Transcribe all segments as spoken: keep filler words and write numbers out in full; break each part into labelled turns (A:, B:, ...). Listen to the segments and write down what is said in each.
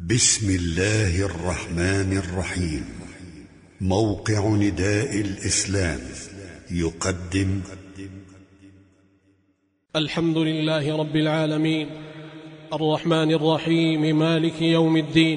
A: بسم الله الرحمن الرحيم. موقع نداء الإسلام يقدم
B: الحمد لله رب العالمين الرحمن الرحيم مالك يوم الدين.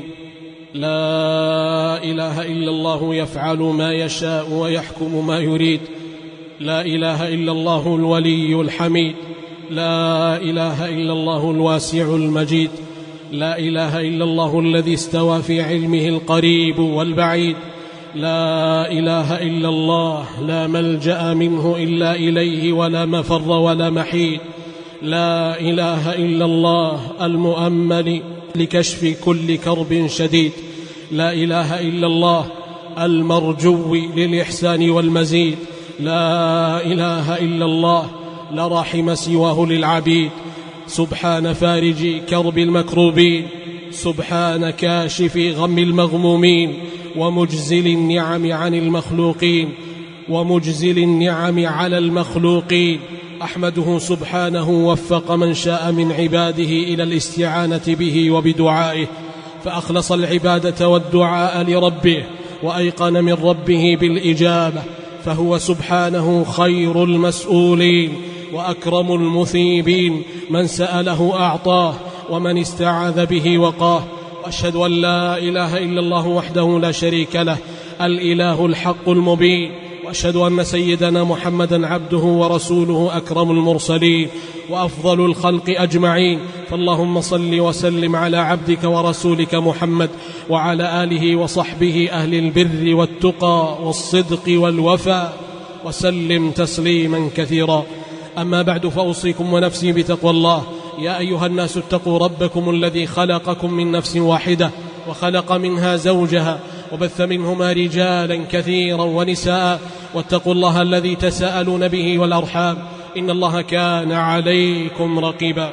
B: لا إله إلا الله يفعل ما يشاء ويحكم ما يريد. لا إله إلا الله الولي الحميد. لا إله إلا الله الواسع المجيد. لا إله إلا الله الذي استوى في علمه القريب والبعيد. لا إله إلا الله لا ملجأ منه إلا إليه ولا مفر ولا محيد. لا إله إلا الله المؤمل لكشف كل كرب شديد. لا إله إلا الله المرجو للإحسان والمزيد. لا إله إلا الله لا رحم سواه للعبيد. سبحان فارج كرب المكروبين، سبحان كاشف غم المغمومين، ومجزل النعم عن المخلوقين ومجزل النعم على المخلوقين. أحمده سبحانه وفق من شاء من عباده إلى الاستعانة به وبدعائه، فأخلص العبادة والدعاء لربه وأيقن من ربه بالإجابة، فهو سبحانه خير المسؤولين وأكرم المثيبين. من سأله أعطاه ومن استعاذ به وقاه. وأشهد أن لا إله إلا الله وحده لا شريك له الإله الحق المبين. وأشهد أن سيدنا محمدا عبده ورسوله أكرم المرسلين وأفضل الخلق أجمعين. فاللهم صل وسلم على عبدك ورسولك محمد وعلى آله وصحبه أهل البر والتقى والصدق والوفاء وسلم تسليما كثيرا. أما بعد، فأوصيكم ونفسي بتقوى الله. يا أيها الناس اتقوا ربكم الذي خلقكم من نفس واحدة وخلق منها زوجها وبث منهما رجالا كثيرا ونساء، واتقوا الله الذي تساءلون به والأرحام، إن الله كان عليكم رقيبا.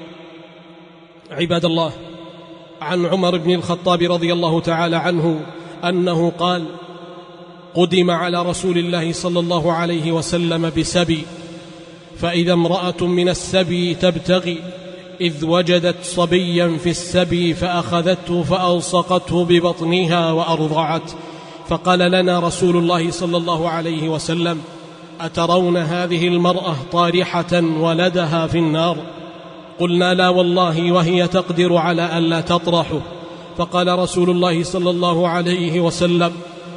B: عباد الله، عن عمر بن الخطاب رضي الله تعالى عنه أنه قال: قدم على رسول الله صلى الله عليه وسلم بسبي، فإذا امرأة من السبي تبتغي، إذ وجدت صبيا في السبي فأخذته فألصقته ببطنها وأرضعت. فقال لنا رسول الله صلى الله عليه وسلم: أترون هذه المرأة طارحة ولدها في النار؟ قلنا: لا والله، وهي تقدر على ألا تطرحه. فقال رسول الله صلى الله عليه وسلم: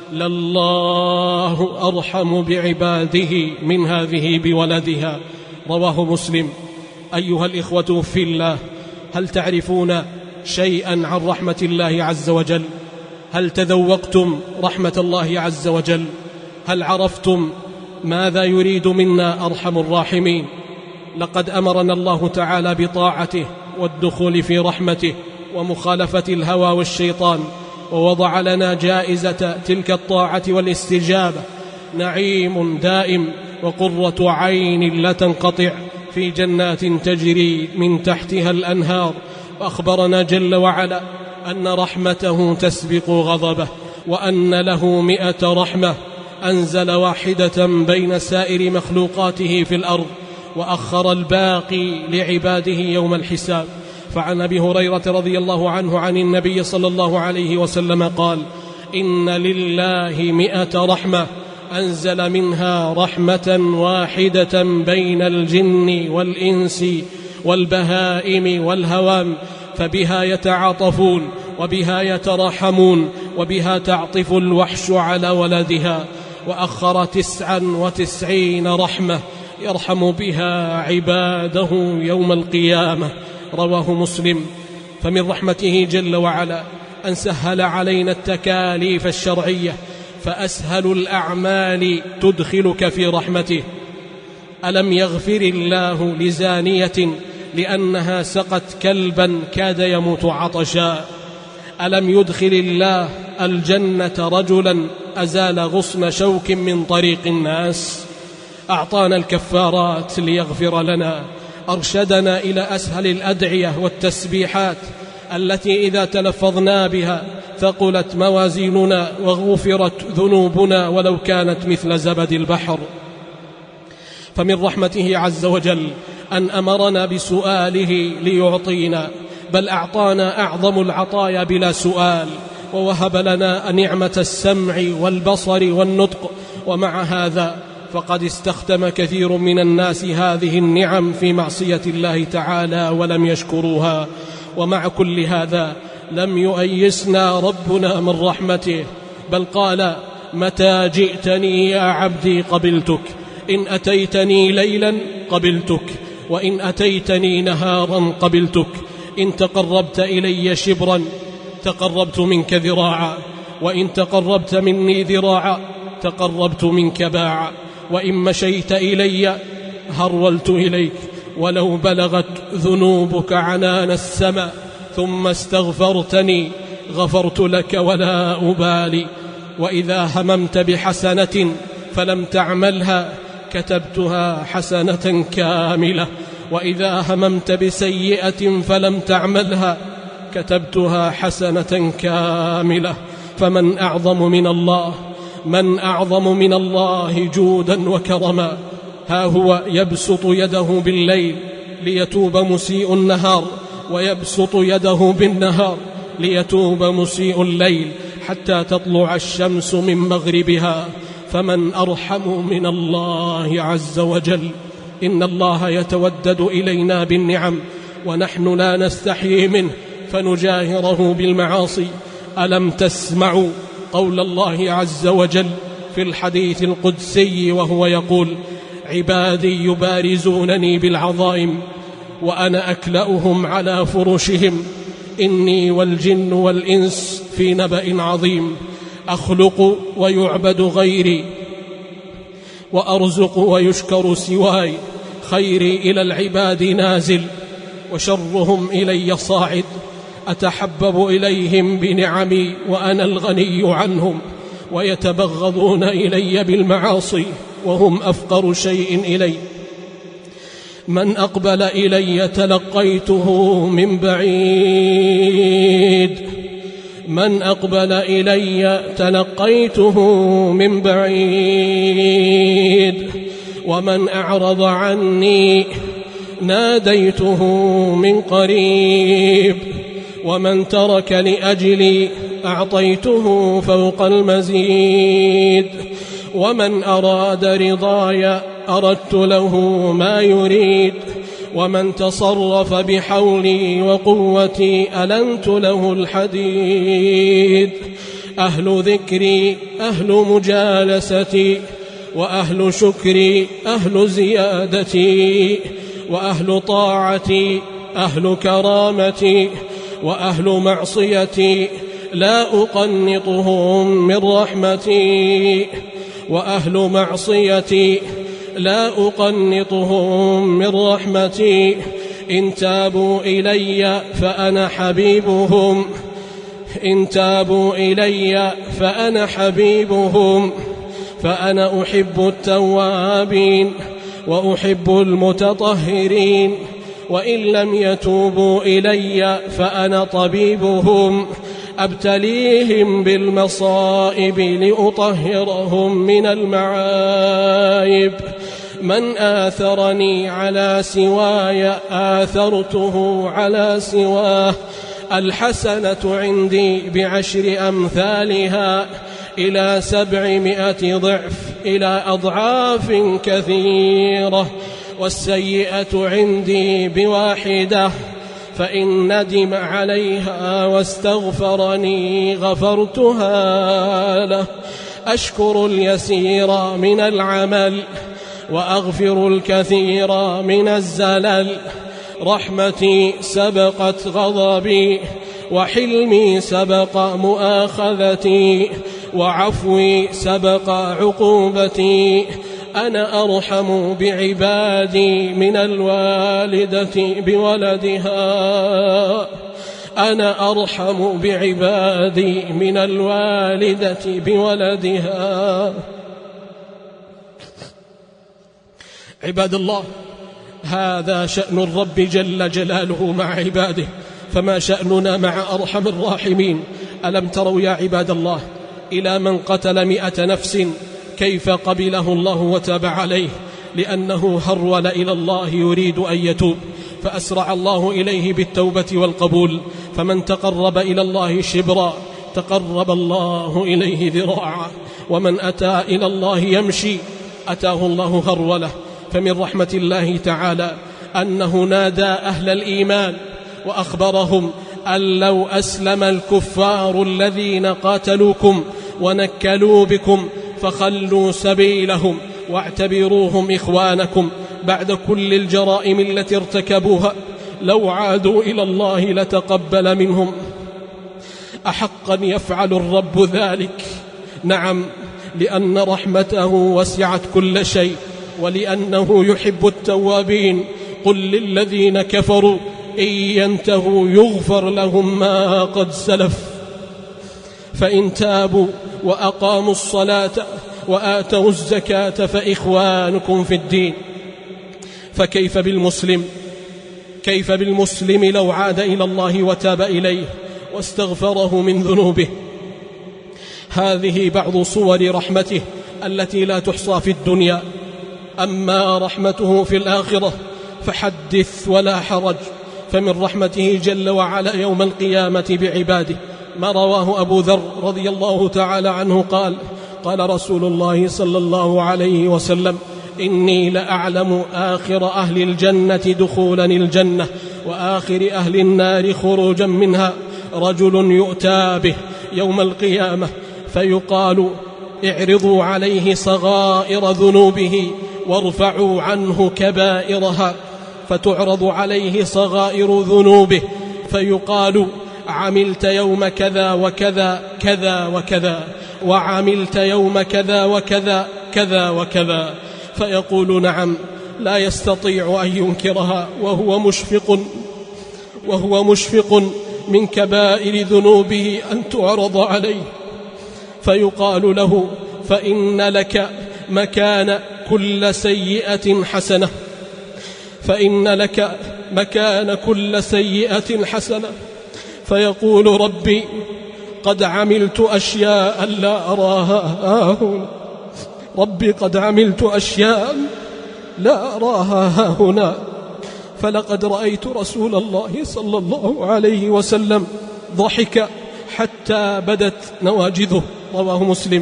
B: لله أرحم بعباده من هذه بولدها. رواه مسلم. أيها الإخوة في الله، هل تعرفون شيئا عن رحمة الله عز وجل؟ هل تذوقتم رحمة الله عز وجل؟ هل عرفتم ماذا يريد منا أرحم الراحمين؟ لقد أمرنا الله تعالى بطاعته والدخول في رحمته ومخالفة الهوى والشيطان، ووضع لنا جائزة تلك الطاعة والاستجابة، نعيم دائم وقرة عين لا تنقطع في جنات تجري من تحتها الأنهار. وأخبرنا جل وعلا أن رحمته تسبق غضبه، وأن له مئة رحمة، أنزل واحدة بين سائر مخلوقاته في الأرض وأخر الباقي لعباده يوم الحساب. فعن أبي هريرة رضي الله عنه عن النبي صلى الله عليه وسلم قال: إن لله مئة رحمة، أنزل منها رحمة واحدة بين الجن والإنس والبهائم والهوام، فبها يتعاطفون وبها يتراحمون وبها تعطف الوحش على ولدها. وأخر تسعا وتسعين رحمة يرحم بها عباده يوم القيامة. رواه مسلم. فمن رحمته جل وعلا أن سهل علينا التكاليف الشرعية، فأسهل الأعمال تدخلك في رحمته. ألم يغفر الله لزانية لأنها سقت كلبا كاد يموت عطشا؟ ألم يدخل الله الجنة رجلا أزال غصن شوك من طريق الناس؟ أعطانا الكفارات ليغفر لنا، أرشدنا إلى أسهل الأدعية والتسبيحات التي إذا تلفظنا بها ثقلت موازيننا وغفرت ذنوبنا ولو كانت مثل زبد البحر. فمن رحمته عز وجل أن أمرنا بسؤاله ليعطينا، بل أعطانا أعظم العطايا بلا سؤال، ووهب لنا نعمة السمع والبصر والنطق. ومع هذا فقد استخدم كثير من الناس هذه النعم في معصية الله تعالى ولم يشكروها. ومع كل هذا لم يؤيسنا ربنا من رحمته، بل قال: متى جئتني يا عبدي قبلتك، إن أتيتني ليلا قبلتك، وإن أتيتني نهارا قبلتك، إن تقربت إلي شبرا تقربت منك ذراعا، وإن تقربت مني ذراعا تقربت منك باعا، وإن مشيت إلي هرولت إليك، ولو بلغت ذنوبك عنان السماء ثم استغفرتني غفرت لك ولا أبالي. وإذا هممت بحسنة فلم تعملها كتبتها حسنة كاملة، وإذا هممت بسيئة فلم تعملها كتبتها حسنة كاملة. فمن أعظم من الله من أعظم من الله جودا وكرما. ها هو يبسط يده بالليل ليتوب مسيء النهار، ويبسط يده بالنهار ليتوب مسيء الليل، حتى تطلع الشمس من مغربها. فمن أرحم من الله عز وجل. إن الله يتودد إلينا بالنعم ونحن لا نستحيي منه فنجاهره بالمعاصي. ألم تسمعوا قول الله عز وجل في الحديث القدسي وهو يقول: عبادي يبارزونني بالعظائم وأنا أكلأهم على فرشهم، إني والجن والإنس في نبأ عظيم، أخلق ويعبد غيري، وأرزق ويشكر سواي، خيري إلى العباد نازل وشرهم إلي صاعد، أتحبب إليهم بنعمي وأنا الغني عنهم، ويتبغضون إلي بالمعاصي وهم أفقر شيء إلي. من أقبل إلي تلقيته من بعيد من أقبل إلي تلقيته من بعيد ومن أعرض عني ناديته من قريب، ومن ترك لأجلي أعطيته فوق المزيد، ومن أراد رضاي أردت له ما يريد، ومن تصرف بحولي وقوتي ألنت له الحديد. أهل ذكري أهل مجالستي، وأهل شكري أهل زيادتي، وأهل طاعتي أهل كرامتي، وأهل معصيتي لا أقنطهم من رحمتي، وأهل معصيتي لا أقنطهم من رحمتي. إن تابوا إلي فأنا حبيبهم إن تابوا إلي فأنا حبيبهم فأنا أحب التوابين وأحب المتطهرين، وإن لم يتوبوا إلي فأنا طبيبهم، أبتليهم بالمصائب لأطهرهم من المعايب. من آثرني على سواي آثرته على سواه، الحسنة عندي بعشر أمثالها إلى سبعمائة ضعف، إلى أضعاف كثيرة، والسيئة عندي بواحدة، فإن ندم عليها واستغفرني غفرتها له. أشكر اليسير من العمل وأغفر الكثير من الزلل، رحمتي سبقت غضبي، وحلمي سبق مؤاخذتي، وعفوي سبق عقوبتي. أنا أرحم بعبادي من الوالدة بولدها أنا أرحم بعبادي من الوالدة بولدها. عباد الله، هذا شأن الرب جل جلاله مع عباده، فما شأننا مع أرحم الراحمين؟ ألم تروا يا عباد الله إلى من قتل مئة نفس كيف قبله الله وتاب عليه، لأنه هرول إلى الله يريد أن يتوب، فأسرع الله إليه بالتوبة والقبول. فمن تقرب إلى الله شبرا تقرب الله إليه ذراعا، ومن أتى إلى الله يمشي أتاه الله هرولة. فمن رحمة الله تعالى أنه نادى أهل الإيمان وأخبرهم أن لو أسلم الكفار الذين قاتلوكم ونكلوا بكم فخلوا سبيلهم واعتبروهم إخوانكم بعد كل الجرائم التي ارتكبوها، لو عادوا إلى الله لتقبل منهم. أحقا يفعل الرب ذلك؟ نعم، لأن رحمته وسعت كل شيء، ولأنه يحب التوابين. قل للذين كفروا إن ينتهوا يغفر لهم ما قد سلف، فإن تابوا وأقاموا الصلاة وآتوا الزكاة فإخوانكم في الدين. فكيف بالمسلم كيف بالمسلم لو عاد إلى الله وتاب إليه واستغفره من ذنوبه؟ هذه بعض صور رحمته التي لا تحصى في الدنيا. أما رحمته في الآخرة فحدث ولا حرج. فمن رحمته جل وعلا يوم القيامة بعباده ما رواه أبو ذر رضي الله تعالى عنه قال: قال رسول الله صلى الله عليه وسلم: إني لأعلم آخر أهل الجنة دخولا الجنة وآخر أهل النار خروجا منها، رجل يؤتى به يوم القيامة فيقال: اعرضوا عليه صغائر ذنوبه وارفعوا عنه كبائرها، فتعرض عليه صغائر ذنوبه فيقال: عملت يوم كذا وكذا كذا وكذا، وعملت يوم كذا وكذا كذا وكذا، فيقول: نعم، لا يستطيع أن ينكرها وهو مشفق وهو مشفق من كبائر ذنوبه أن تعرض عليه، فيقال له: فإن لك مكان كل سيئة حسنة فإن لك مكان كل سيئة حسنة فيقول: ربي قد عملت أشياء لا أراها هنا ربي قد عملت أشياء لا أراها هنا فلقد رأيت رسول الله صلى الله عليه وسلم ضحك حتى بدت نواجذه، رواه مسلم.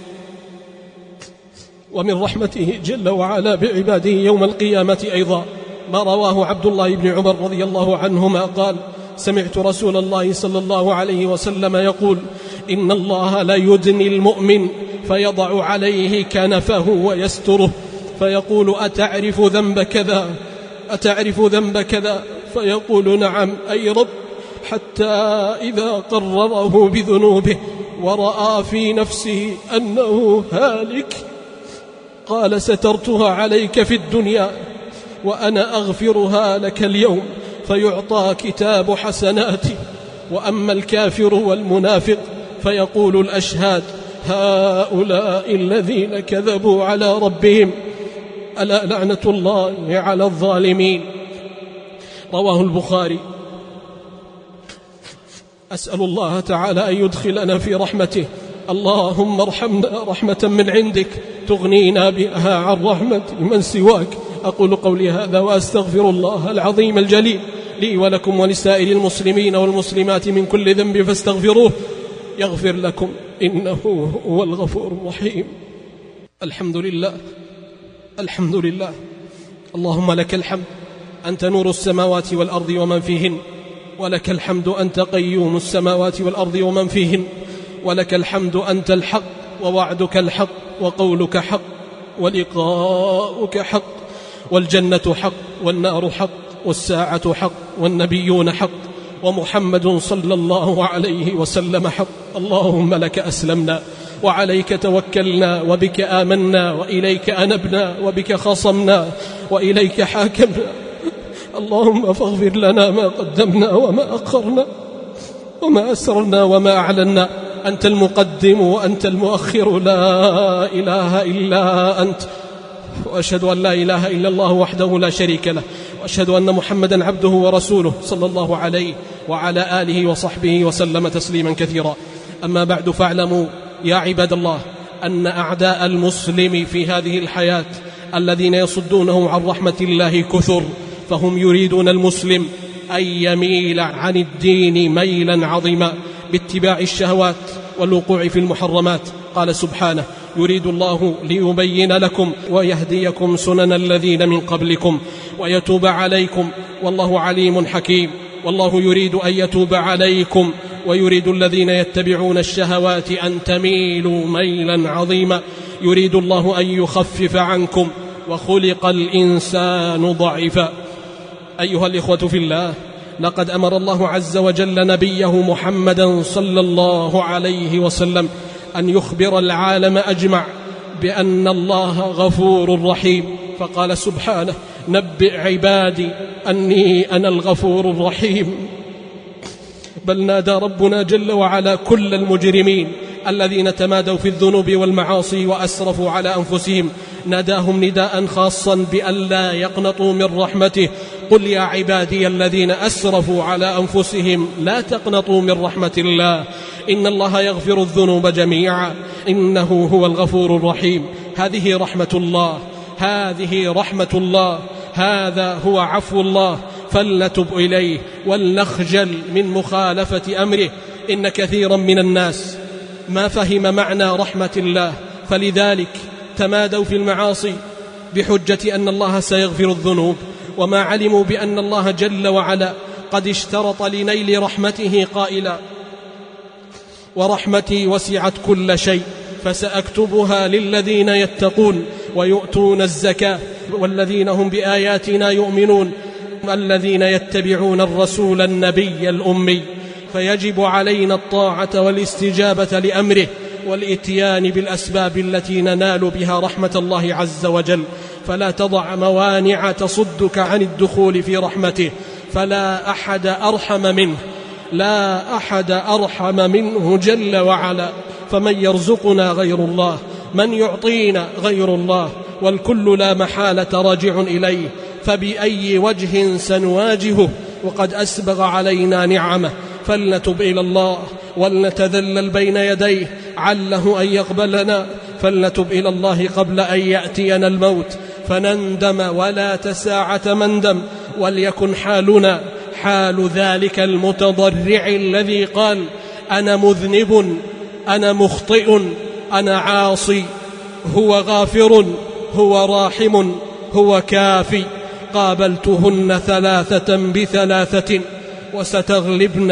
B: ومن رحمته جل وعلا بعباده يوم القيامة أيضا ما رواه عبد الله بن عمر رضي الله عنهما قال: سمعت رسول الله صلى الله عليه وسلم يقول: إن الله لا يدني المؤمن فيضع عليه كنفه ويستره فيقول: أتعرف ذنب كذا أتعرف ذنب كذا فيقول: نعم أي رب، حتى إذا قرره بذنوبه ورأى في نفسه أنه هالك قال: سترتها عليك في الدنيا وأنا أغفرها لك اليوم، فيعطى كتاب حسناتي. وأما الكافر والمنافق فيقول الأشهاد: هؤلاء الذين كذبوا على ربهم، ألا لعنة الله على الظالمين. رواه البخاري. أسأل الله تعالى أن يدخلنا في رحمته. اللهم ارحمنا رحمة من عندك تغنينا بها عن رحمة من سواك. أقول قولي هذا وأستغفر الله العظيم الجليل لي ولكم ولسائر المسلمين والمسلمات من كل ذنب فاستغفروه يغفر لكم إنه هو الغفور الرحيم. الحمد لله الحمد لله اللهم لك الحمد، أنت نور السماوات والأرض ومن فيهن، ولك الحمد أنت قيوم السماوات والأرض ومن فيهن، ولك الحمد أنت الحق ووعدك الحق وقولك حق ولقاؤك حق، والجنة حق والنار حق والساعة حق والنبيون حق ومحمد صلى الله عليه وسلم حق. اللهم لك أسلمنا وعليك توكلنا وبك آمنا وإليك أنبنا وبك خصمنا وإليك حاكمنا. اللهم فاغفر لنا ما قدمنا وما أخرنا وما أسررنا وما أعلنا. أنت المقدم وأنت المؤخر، لا إله إلا أنت. وأشهد أن لا إله إلا الله وحده لا شريك له، وأشهد أن محمدا عبده ورسوله صلى الله عليه وعلى آله وصحبه وسلم تسليما كثيرا. أما بعد، فاعلموا يا عباد الله أن أعداء المسلم في هذه الحياة الذين يصدونه عن رحمة الله كثر، فهم يريدون المسلم أن يميل عن الدين ميلا عظيما باتباع الشهوات والوقوع في المحرمات. قال سبحانه: يريد الله ليبين لكم ويهديكم سنن الذين من قبلكم ويتوب عليكم والله عليم حكيم. والله يريد أن يتوب عليكم ويريد الذين يتبعون الشهوات أن تميلوا ميلا عظيما. يريد الله أن يخفف عنكم وخلق الإنسان ضعيفا. أيها الإخوة في الله، لقد أمر الله عز وجل نبيه محمدا صلى الله عليه وسلم أن يخبر العالم أجمع بأن الله غفور رحيم، فقال سبحانه: نبئ عبادي أني أنا الغفور الرحيم. بل نادى ربنا جل وعلا كل المجرمين الذين تمادوا في الذنوب والمعاصي وأسرفوا على أنفسهم، ناداهم نداء خاصا بأن لا يقنطوا من رحمته. قل يا عبادي الذين أسرفوا على أنفسهم لا تقنطوا من رحمة الله إن الله يغفر الذنوب جميعا إنه هو الغفور الرحيم. هذه رحمة الله، هذه رحمة الله، هذا هو عفو الله، فلنتب إليه ولنخجل من مخالفة أمره. إن كثيرا من الناس ما فهم معنى رحمة الله، فلذلك تمادوا في المعاصي بحجة أن الله سيغفر الذنوب، وما علموا بأن الله جل وعلا قد اشترط لنيل رحمته قائلا: ورحمتي وسعت كل شيء فسأكتبها للذين يتقون ويؤتون الزكاة والذين هم بآياتنا يؤمنون الذين يتبعون الرسول النبي الأمي. فيجب علينا الطاعة والاستجابة لأمره والإتيان بالأسباب التي ننال بها رحمة الله عز وجل. فلا تضع موانع تصدك عن الدخول في رحمته، فلا أحد أرحم منه، لا أحد أرحم منه جل وعلا. فمن يرزقنا غير الله، من يعطينا غير الله، والكل لا محالة راجع إليه، فبأي وجه سنواجهه وقد أسبغ علينا نعمه. فلنتب إلى الله ولنتذلل بين يديه عله أن يقبلنا، فلنتب إلى الله قبل أن يأتينا الموت فنندم ولا تساعة مندم. وليكن حالنا حال ذلك المتضرع الذي قال: أنا مذنب، أنا مخطئ، أنا عاصي، هو غافر، هو راحم، هو كافي. قابلتهن ثلاثة بثلاثة وستغلبن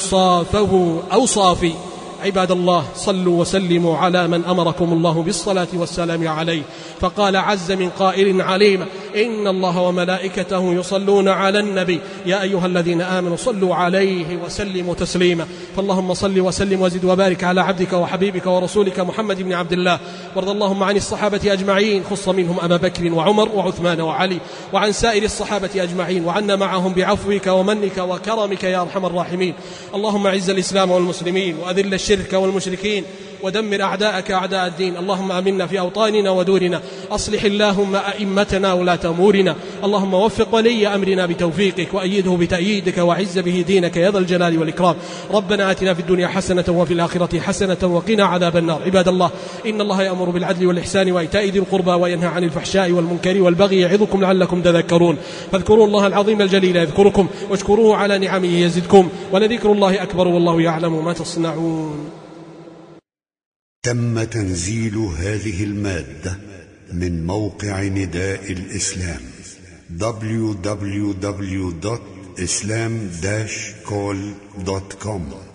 B: أوصافه أوصافي. عباد الله، صلوا وسلموا على من أمركم الله بالصلاة والسلام عليه. فقال عز من قائل عليم: إن الله وملائكته يصلون على النبي يا أيها الذين آمنوا صلوا عليه وسلموا تسليما. فاللهم صل وسلم وزد وبارك على عبدك وحبيبك ورسولك محمد بن عبد الله. وارض اللهم عن الصحابة أجمعين، خص منهم أبا بكر وعمر وعثمان وعلي، وعن سائر الصحابة أجمعين، وعنا معهم بعفوك ومنك وكرمك يا أرحم الراحمين. اللهم أعز الإسلام والمسلمين وأذل الشرك والمشركين ودمر أعداءك أعداء الدين. اللهم آمنا في أوطاننا ودورنا، أصلح اللهم أئمتنا ولاة أمورنا. اللهم وفق ولي أمرنا بتوفيقك وأيده بتأييدك وعز به دينك يا ذا الجلال والإكرام. ربنا آتنا في الدنيا حسنة وفي الآخرة حسنة وقنا عذاب النار. عباد الله، إن الله يأمر بالعدل والإحسان وإيتاء ذي القربى وينهى عن الفحشاء والمنكر والبغي يعظكم لعلكم تذكرون. فاذكروا الله العظيم الجليل يذكركم واشكروه على نعمه يزدكم، ولذكر الله أكبر والله يعلم ما تصنعون.
A: تم تنزيل هذه المادة من موقع نداء الإسلام دبليو دبليو دبليو دوت إسلام داش كول دوت كوم.